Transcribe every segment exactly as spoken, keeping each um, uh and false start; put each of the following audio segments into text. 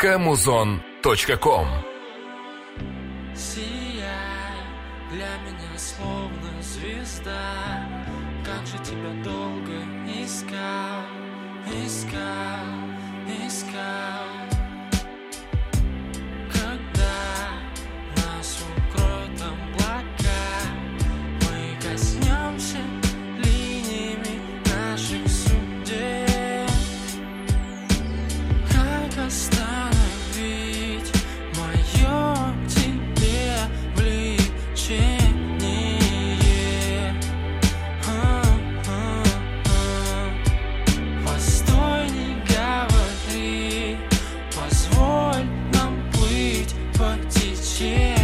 точка музон точка ком. Сияй, для меня словно звезда. Как же тебя долго искал, искал, искал. Когда нас укроют облака, мы коснемся линиями наших судеб. Как остановить мое к тебе влечение? Постой, не говори, позволь нам плыть по течению.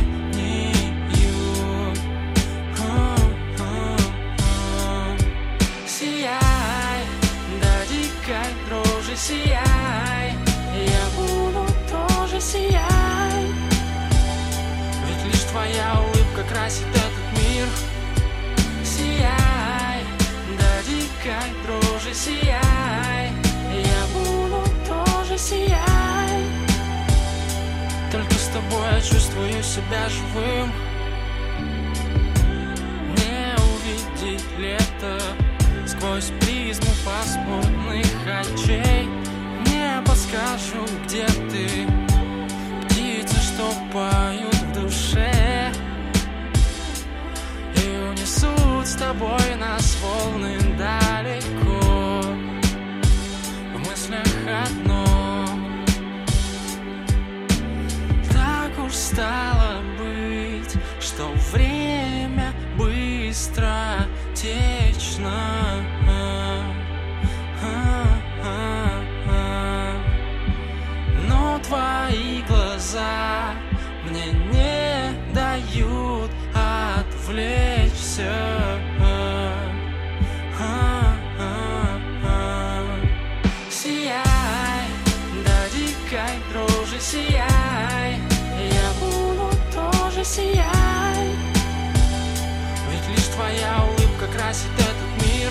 Сияй, да дикой дрожи сияй, я буду тоже сияй. Ведь лишь твоя улыбка красит этот мир. Сияй, да дикой дрожи сияй, я буду тоже сияй. Только с тобой я чувствую себя живым. Не увидеть лето сквозь призму пасмурных очей. Не подскажу, где ты, птицы, что поют в душе и унесут с тобой нас волны далеко. В мыслях одно, так уж стало быть, что время быстро течно. Но твои глаза мне не дают отвлечься. Сияй, да дикой дрожи сияй, я буду тоже сияй. Ведь лишь твоя улыбка красит этот мир.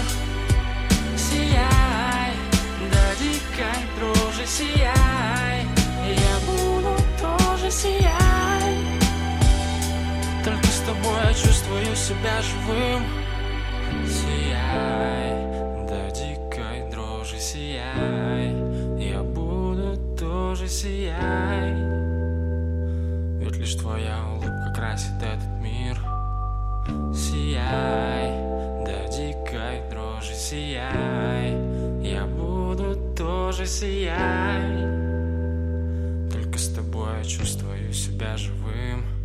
Сияй, да дикой дрожи сияй, я буду тоже сияй. Только с тобой я чувствую себя живым. Сияй, да дикой дрожи сияй, я буду тоже сияй. Ведь лишь твоя улыбка красит этот мир. Сияй, да дикой дрожи сияй, я буду тоже сияй. Только с тобой я чувствую себя живым.